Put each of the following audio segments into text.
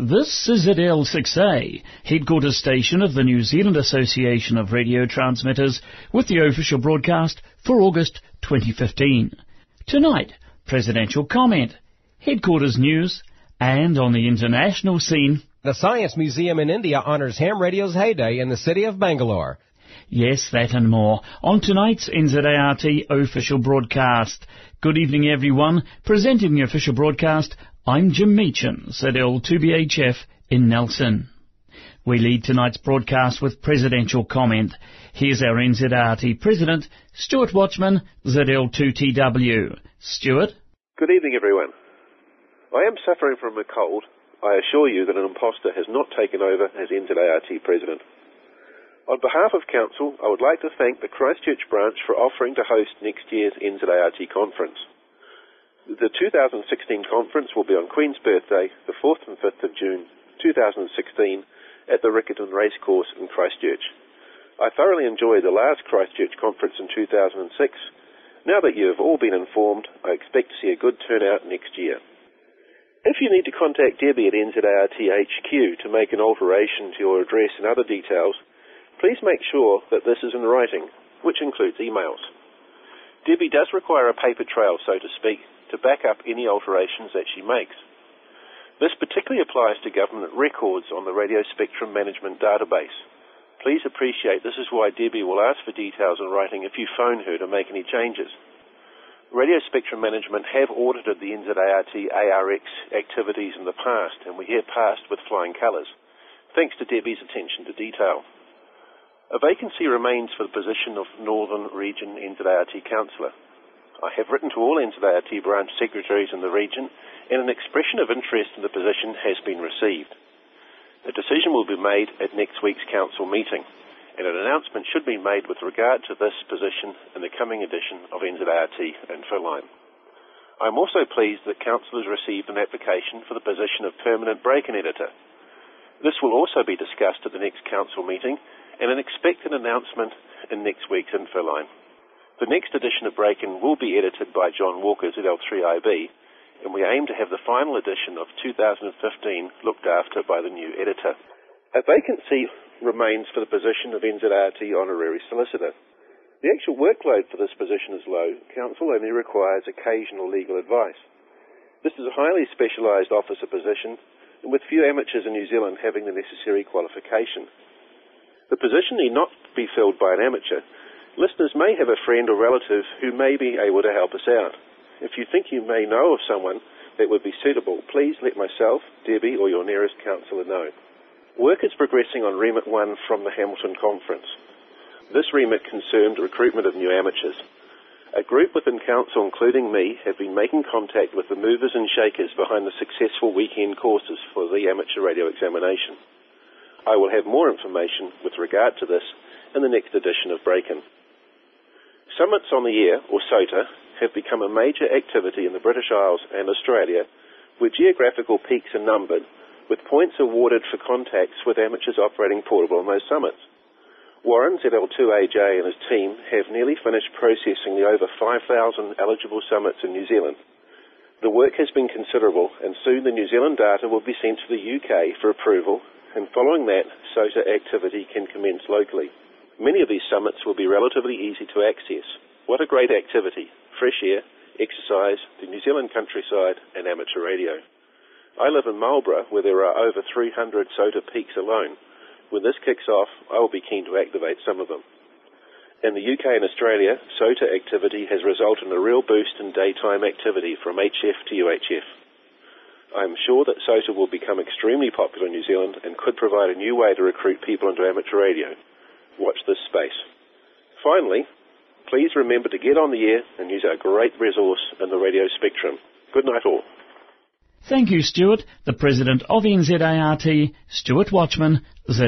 This is ZL6A, headquarters station of the New Zealand Association of Radio Transmitters, with the official broadcast for August 2015. Tonight, presidential comment, headquarters news, and on the international scene, the Science Museum in India honours ham radio's heyday in the city of Bangalore. Yes, that and more on tonight's NZART official broadcast. Good evening, everyone. Presenting the official broadcast, I'm Jim Meechan, ZL2BHF in Nelson. We lead tonight's broadcast with presidential comment. Here's our NZART President, Stuart Watchman, ZL2TW. Stuart? Good evening, everyone. I am suffering from a cold. I assure you that an imposter has not taken over as NZART President. On behalf of Council, I would like to thank the Christchurch branch for offering to host next year's NZART conference. The 2016 conference will be on Queen's Birthday, the 4th and 5th of June 2016, at the Riccarton Racecourse in Christchurch. I thoroughly enjoyed the last Christchurch conference in 2006. Now that you have all been informed, I expect to see a good turnout next year. If you need to contact Debbie at NZART HQ to make an alteration to your address and other details, please make sure that this is in writing, which includes emails. Debbie does require a paper trail, so to speak, to back up any alterations that she makes. This particularly applies to government records on the Radio Spectrum Management Database. Please appreciate this is why Debbie will ask for details in writing if you phone her to make any changes. Radio Spectrum Management have audited the NZART ARX activities in the past, and we have passed with flying colours, thanks to Debbie's attention to detail. A vacancy remains for the position of Northern Region NZART Councillor. I have written to all NZART branch secretaries in the region, and an expression of interest in the position has been received. A decision will be made at next week's council meeting, and an announcement should be made with regard to this position in the coming edition of NZART Infoline. I am also pleased that council has received an application for the position of permanent break-in editor. This will also be discussed at the next council meeting, and an expected announcement in next week's Infoline. The next edition of Break-In will be edited by John Walker, ZL3IB, and we aim to have the final edition of 2015 looked after by the new editor. A vacancy remains for the position of NZART Honorary Solicitor. The actual workload for this position is low. Council only requires occasional legal advice. This is a highly specialised officer position, and with few amateurs in New Zealand having the necessary qualification. The position need not be filled by an amateur. Listeners may have a friend or relative who may be able to help us out. If you think you may know of someone that would be suitable, please let myself, Debbie, or your nearest councillor know. Work is progressing on Remit 1 from the Hamilton Conference. This remit concerned recruitment of new amateurs. A group within council, including me, have been making contact with the movers and shakers behind the successful weekend courses for the amateur radio examination. I will have more information with regard to this in the next edition of Break-In. Summits on the Air, or SOTA, have become a major activity in the British Isles and Australia, where geographical peaks are numbered, with points awarded for contacts with amateurs operating portable on those summits. Warren, ZL2AJ, and his team have nearly finished processing the over 5,000 eligible summits in New Zealand. The work has been considerable, and soon the New Zealand data will be sent to the UK for approval, and following that, SOTA activity can commence locally. Many of these summits will be relatively easy to access. What a great activity! Fresh air, exercise, the New Zealand countryside, and amateur radio. I live in Marlborough, where there are over 300 SOTA peaks alone. When this kicks off, I will be keen to activate some of them. In the UK and Australia, SOTA activity has resulted in a real boost in daytime activity from HF to UHF. I am sure that SOTA will become extremely popular in New Zealand and could provide a new way to recruit people into amateur radio. Watch this space. Finally, please remember to get on the air and use our great resource in the radio spectrum. Good night all. Thank you, Stuart. The President of NZART, Stuart Watchman,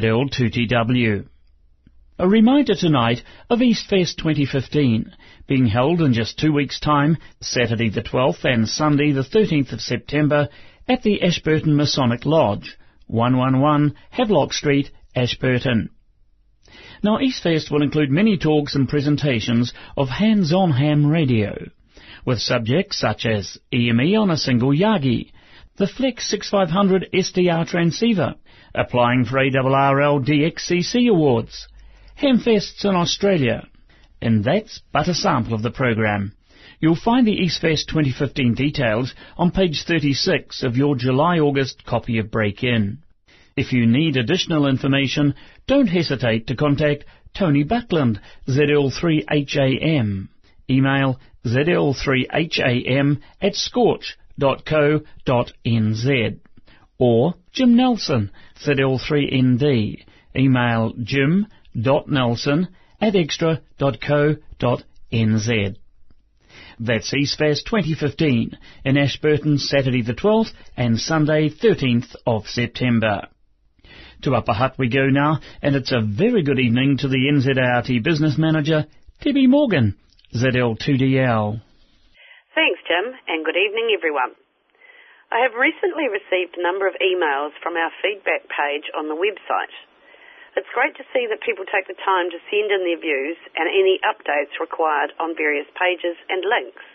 ZL2TW. A reminder tonight of EastFest 2015, being held in just 2 weeks' time, Saturday the 12th and Sunday the 13th of September, at the Ashburton Masonic Lodge, 111 Havelock Street, Ashburton. Now, EastFest will include many talks and presentations of hands-on ham radio, with subjects such as EME on a single Yagi, the Flex 6500 SDR transceiver, applying for ARRL DXCC awards, Hamfests in Australia, and that's but a sample of the program. You'll find the EastFest 2015 details on page 36 of your July-August copy of Break-In. If you need additional information, don't hesitate to contact Tony Buckland, ZL3HAM. Email zl3ham@scorch.co.nz. Or Jim Nelson, ZL3ND. Email jim.nelson@extra.co.nz. That's EastFest 2015 in Ashburton, Saturday the 12th and Sunday 13th of September. To Upper Hutt we go now, and it's a very good evening to the NZART Business Manager, Debbie Morgan, ZL2DL. Thanks, Jim, and good evening, everyone. I have recently received a number of emails from our feedback page on the website. It's great to see that people take the time to send in their views and any updates required on various pages and links.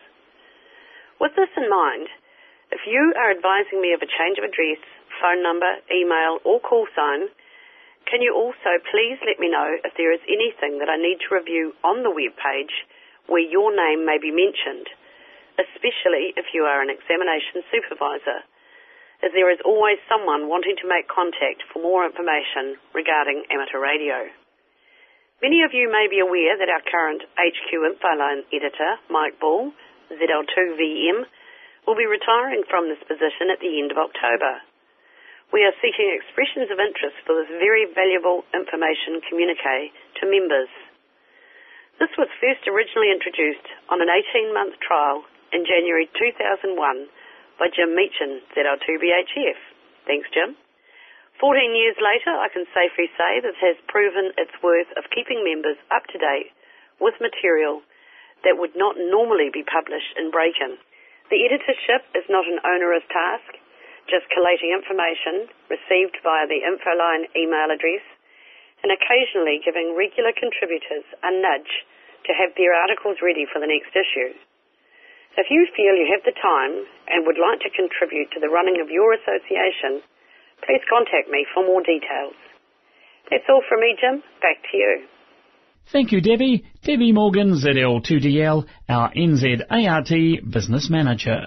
With this in mind, if you are advising me of a change of address, phone number, email or call sign, can you also please let me know if there is anything that I need to review on the web page where your name may be mentioned, especially if you are an examination supervisor, as there is always someone wanting to make contact for more information regarding amateur radio. Many of you may be aware that our current HQ Infoline editor, Mike Ball, ZL2VM, will be retiring from this position at the end of October. We are seeking expressions of interest for this very valuable information communique to members. This was first originally introduced on an 18-month trial in January 2001 by Jim Meechan, ZL2BHF. Thanks, Jim. 14 years later, I can safely say this has proven its worth of keeping members up to date with material that would not normally be published in Break-In. The editorship is not an onerous task, just collating information received via the Infoline email address and occasionally giving regular contributors a nudge to have their articles ready for the next issue. If you feel you have the time and would like to contribute to the running of your association, please contact me for more details. That's all from me, Jim. Back to you. Thank you, Debbie. Debbie Morgan, ZL2DL, our NZART Business Manager.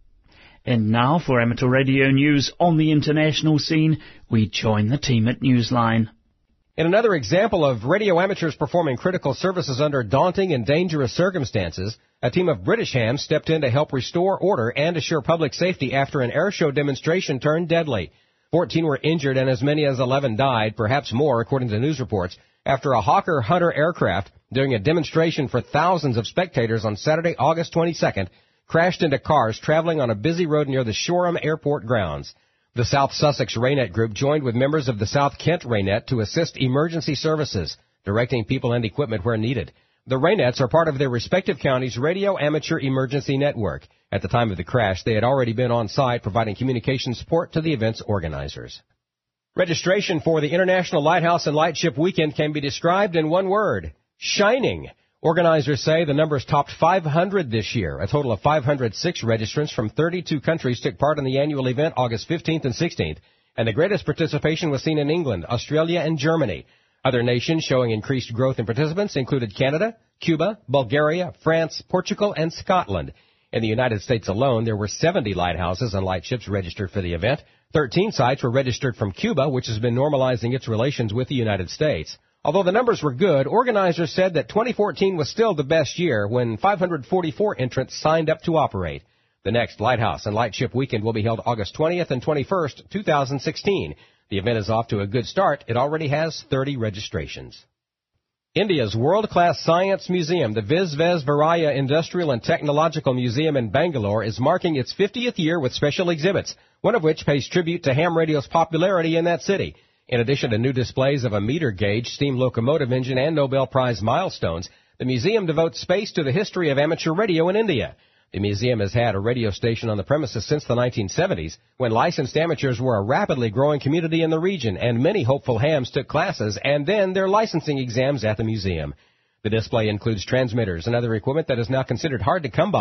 And now for amateur radio news on the international scene, we join the team at Newsline. In another example of radio amateurs performing critical services under daunting and dangerous circumstances, a team of British hams stepped in to help restore order and assure public safety after an airshow demonstration turned deadly. 14 were injured and as many as 11 died, perhaps more according to news reports, after a Hawker Hunter aircraft, during a demonstration for thousands of spectators on Saturday, August 22nd, crashed into cars traveling on a busy road near the Shoreham Airport grounds. The South Sussex Raynet Group joined with members of the South Kent Raynet to assist emergency services, directing people and equipment where needed. The Raynets are part of their respective counties' radio amateur emergency network. At the time of the crash, they had already been on site providing communication support to the event's organizers. Registration for the International Lighthouse and Lightship Weekend can be described in one word: shining. Organizers say the numbers topped 500 this year. A total of 506 registrants from 32 countries took part in the annual event August 15th and 16th, and the greatest participation was seen in England, Australia, and Germany. Other nations showing increased growth in participants included Canada, Cuba, Bulgaria, France, Portugal, and Scotland. In the United States alone, there were 70 lighthouses and lightships registered for the event. 13 sites were registered from Cuba, which has been normalizing its relations with the United States. Although the numbers were good, organizers said that 2014 was still the best year when 544 entrants signed up to operate. The next Lighthouse and Lightship Weekend will be held August 20th and 21st, 2016. The event is off to a good start. It already has 30 registrations. India's world-class science museum, the Visvesvaraya Industrial and Technological Museum in Bangalore, is marking its 50th year with special exhibits, one of which pays tribute to ham radio's popularity in that city. In addition to new displays of a meter-gauge steam locomotive engine and Nobel Prize milestones, the museum devotes space to the history of amateur radio in India. The museum has had a radio station on the premises since the 1970s, when licensed amateurs were a rapidly growing community in the region, and many hopeful hams took classes and then their licensing exams at the museum. The display includes transmitters and other equipment that is now considered hard to come by.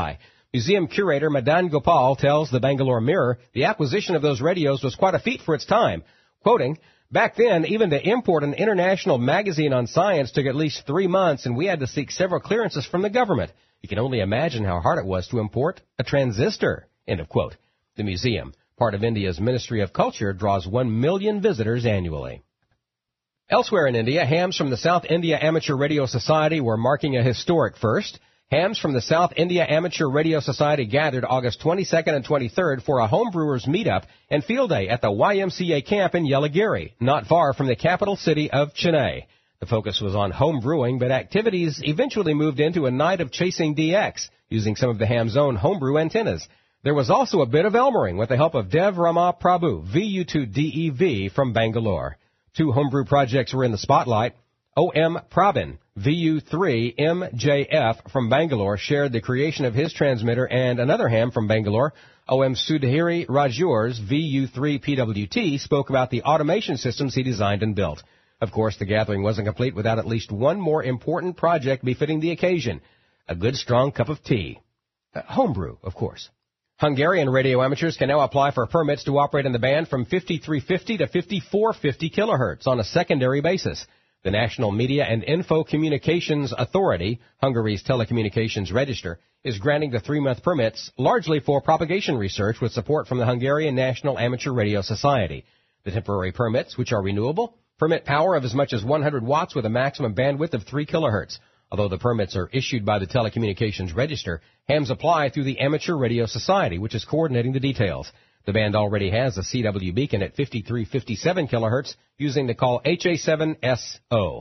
Museum curator Madan Gopal tells the Bangalore Mirror the acquisition of those radios was quite a feat for its time. Quoting, "Back then, even to import an international magazine on science took at least 3 months, and we had to seek several clearances from the government. You can only imagine how hard it was to import a transistor." End of quote. The museum, part of India's Ministry of Culture, draws 1 million visitors annually. Elsewhere in India, hams from the South India Amateur Radio Society were marking a historic first. Hams from the South India Amateur Radio Society gathered August 22nd and 23rd for a homebrewers meetup and field day at the YMCA camp in Yelagiri, not far from the capital city of Chennai. The focus was on home brewing, but activities eventually moved into a night of chasing DX, using some of the ham's own homebrew antennas. There was also a bit of Elmering with the help of Dev Rama Prabhu, VU2DEV from Bangalore. 2 homebrew projects were in the spotlight. O.M. Prabin, VU3MJF from Bangalore, shared the creation of his transmitter, and another ham from Bangalore, O.M. Sudhiri Rajur's VU3PWT, spoke about the automation systems he designed and built. Of course, the gathering wasn't complete without at least one more important project befitting the occasion: a good strong cup of tea. Homebrew, of course. Hungarian radio amateurs can now apply for permits to operate in the band from 5350 to 5450 kilohertz on a secondary basis. The National Media and Info Communications Authority, Hungary's telecommunications register, is granting the 3-month permits largely for propagation research with support from the Hungarian National Amateur Radio Society. The temporary permits, which are renewable, permit power of as much as 100 watts with a maximum bandwidth of 3 kilohertz. Although the permits are issued by the Telecommunications Register, hams apply through the Amateur Radio Society, which is coordinating the details. The band already has a CW beacon at 5357 kilohertz using the call HA7SO.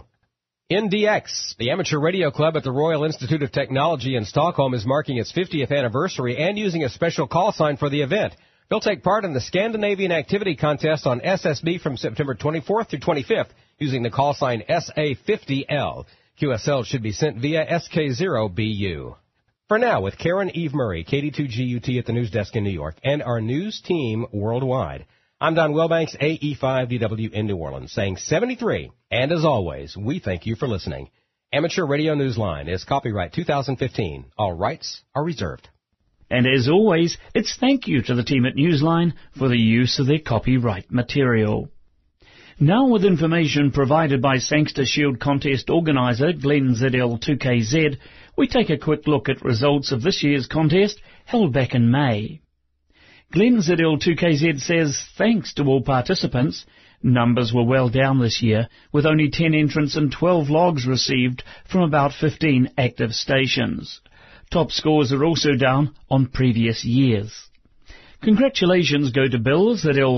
NDX, the Amateur Radio Club at the Royal Institute of Technology in Stockholm, is marking its 50th anniversary and using a special call sign for the event. They'll take part in the Scandinavian Activity Contest on SSB from September 24th through 25th using the call sign SA50L. QSL should be sent via SK0BU. For now, with Karen Eve Murray, KD2GUT at the news desk in New York, and our news team worldwide, I'm Don Wilbanks, AE5DW in New Orleans, saying 73, and as always, we thank you for listening. Amateur Radio Newsline is copyright 2015. All rights are reserved. And as always, it's thank you to the team at Newsline for the use of their copyright material. Now with information provided by Sangster Shield contest organiser Glenn ZL2KZ, we take a quick look at results of this year's contest held back in May. Glenn ZL2KZ says thanks to all participants, numbers were well down this year, with only 10 entrants and 12 logs received from about 15 active stations. Top scores are also down on previous years. Congratulations go to Bill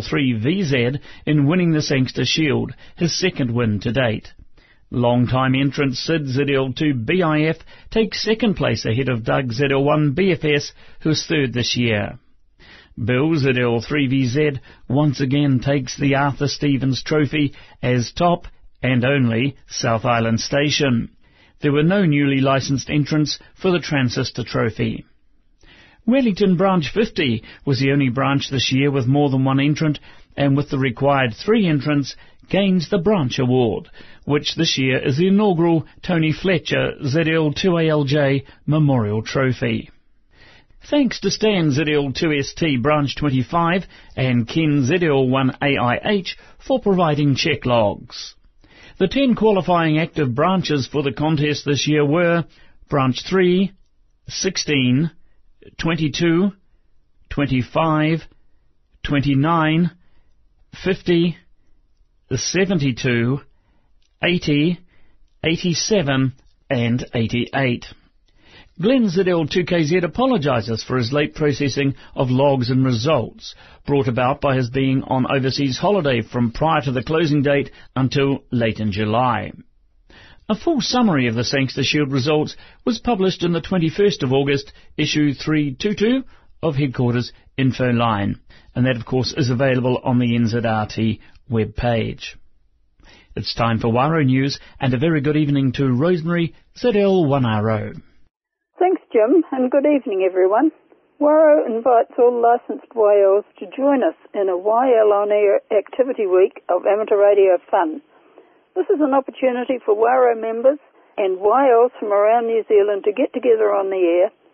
ZL3VZ in winning the Sangster Shield, his second win to date. Long-time entrant Sid ZL2BIF takes second place ahead of Doug ZL1BFS, who's third this year. Bill ZL3VZ once again takes the Arthur Stevens Trophy as top and only South Island station. There were no newly licensed entrants for the Transistor Trophy. Wellington Branch 50 was the only branch this year with more than one entrant, and with the required 3 entrants, gains the Branch Award, which this year is the inaugural Tony Fletcher ZL2ALJ Memorial Trophy. Thanks to Stan ZL2ST Branch 25 and Ken ZL1AIH for providing check logs. The 10 qualifying active branches for the contest this year were Branch 3, 16, 22, 25, 29, 50, 72, 80, 87 and 88. Glenn ZL2KZ apologises for his late processing of logs and results, brought about by his being on overseas holiday from prior to the closing date until late in July. A full summary of the Sangster Shield results was published in the 21st of August, issue 322 of Headquarters Info Line, and that of course is available on the NZRT web page. It's time for Waro News, and a very good evening to Rosemary ZL1RO. Thanks, Jim, and good evening, everyone. Waro invites all licensed YLs to join us in a YL On Air activity week of amateur radio fun. This is an opportunity for Waro members and YLs from around New Zealand to get together on the air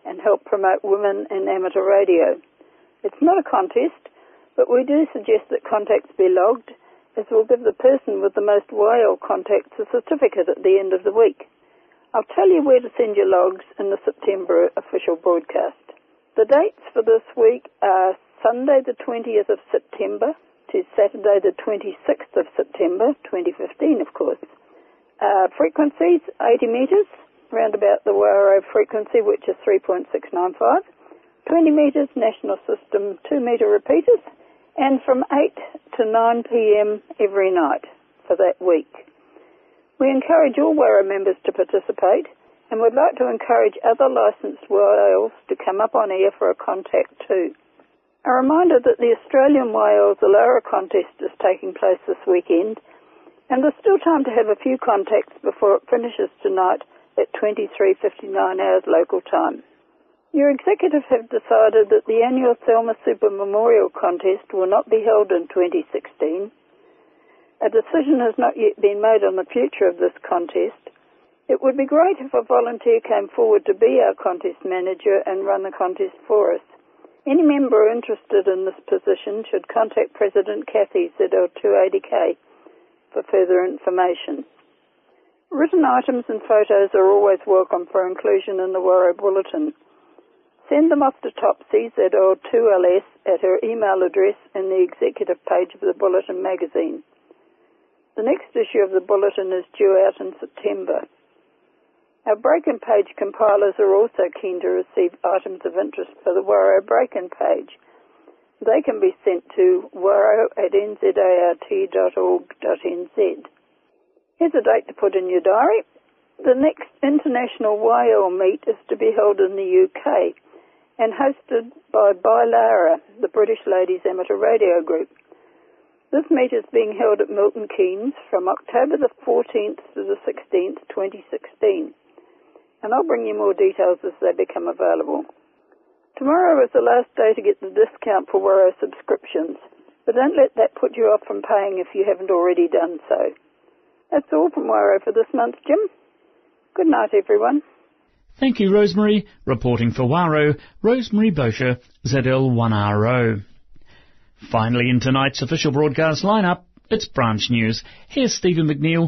and help promote women in amateur radio. It's not a contest, but we do suggest that contacts be logged, as will give the person with the most YL contacts a certificate at the end of the week. I'll tell you where to send your logs in the September official broadcast. The dates for this week are Sunday the 20th of September to Saturday the 26th of September, 2015 of course. Frequencies, 80 metres, round about the Waiaro frequency, which is 3.695, 20 metres national system 2-metre repeaters, and from 8 to 9 p.m. every night for that week. We encourage all Waiaro members to participate and would like to encourage other licensed YLs to come up on air for a contact too. A reminder that the Australian YLs Alara contest is taking place this weekend, and there's still time to have a few contacts before it finishes tonight at 23:59 hours local time. Your executive have decided that the annual Thelma Super Memorial Contest will not be held in 2016. A decision has not yet been made on the future of this contest. It would be great if a volunteer came forward to be our contest manager and run the contest for us. Any member interested in this position should contact President Kathy ZL280K for further information. Written items and photos are always welcome for inclusion in the Waiaro Bulletin. Send them off to Topsy ZL2LS at her email address in the executive page of the Bulletin magazine. The next issue of the Bulletin is due out in September. Our break-in page compilers are also keen to receive items of interest for the Waiaro break-in page. They can be sent to waiaro@nzart.org.nz. Here's a date to put in your diary. The next International YL meet is to be held in the UK and hosted by Bailara, the British Ladies Amateur Radio Group. This meet is being held at Milton Keynes from October the 14th to the 16th, 2016. And I'll bring you more details as they become available. Tomorrow is the last day to get the discount for Waiaro subscriptions, but don't let that put you off from paying if you haven't already done so. That's all from Waiaro for this month, Jim. Good night, everyone. Thank you, Rosemary. Reporting for Waiaro, Rosemary Bosher, ZL1RO. Finally, in tonight's official broadcast lineup, it's Branch News. Here's Stephen McNeil,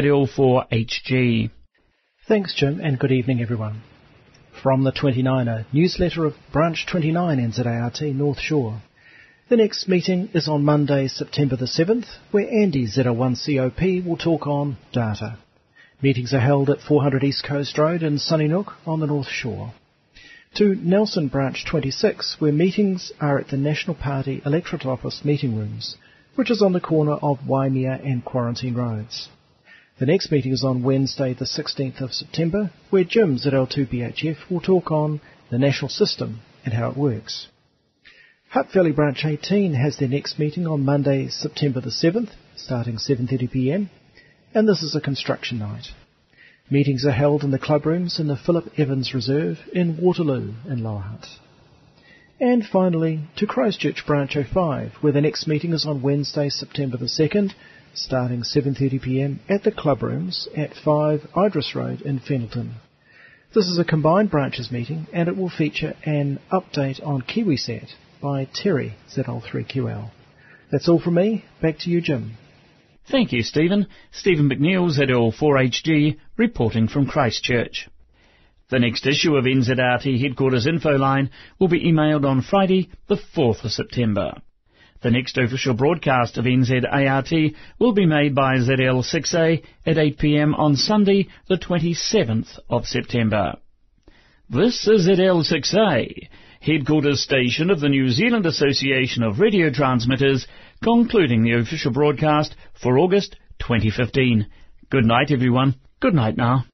ZL4HG. Thanks, Jim, and good evening, everyone. From the 29er, newsletter of Branch 29 NZART North Shore. The next meeting is on Monday, September the 7th, where Andy ZL1COP will talk on data. Meetings are held at 400 East Coast Road in Sunnynook on the North Shore. To Nelson Branch 26, where meetings are at the National Party Electorate Office meeting rooms, which is on the corner of Waimea and Quarantine Roads. The next meeting is on Wednesday the 16th of September, where Jim ZL2BHF will talk on the national system and how it works. Hutt Valley Branch 18 has their next meeting on Monday, September the 7th, starting 7:30 p.m, and this is a construction night. Meetings are held in the club rooms in the Philip Evans Reserve in Waterloo in Lower Hutt. And finally, to Christchurch Branch 05, where the next meeting is on Wednesday, September the 2nd, starting 7:30 p.m. at the club rooms at 5 Idris Road in Fenelton. This is a combined branches meeting, and it will feature an update on KiwiSat by Terry, ZL3QL. That's all from me. Back to you, Jim. Thank you, Stephen. Stephen McNeil, ZL4HG, reporting from Christchurch. The next issue of NZRT Headquarters Info Line will be emailed on Friday, the 4th of September. The next official broadcast of NZART will be made by ZL6A at 8 p.m. on Sunday, the 27th of September. This is ZL6A, headquarters station of the New Zealand Association of Radio Transmitters, concluding the official broadcast for August 2015. Good night, everyone. Good night now.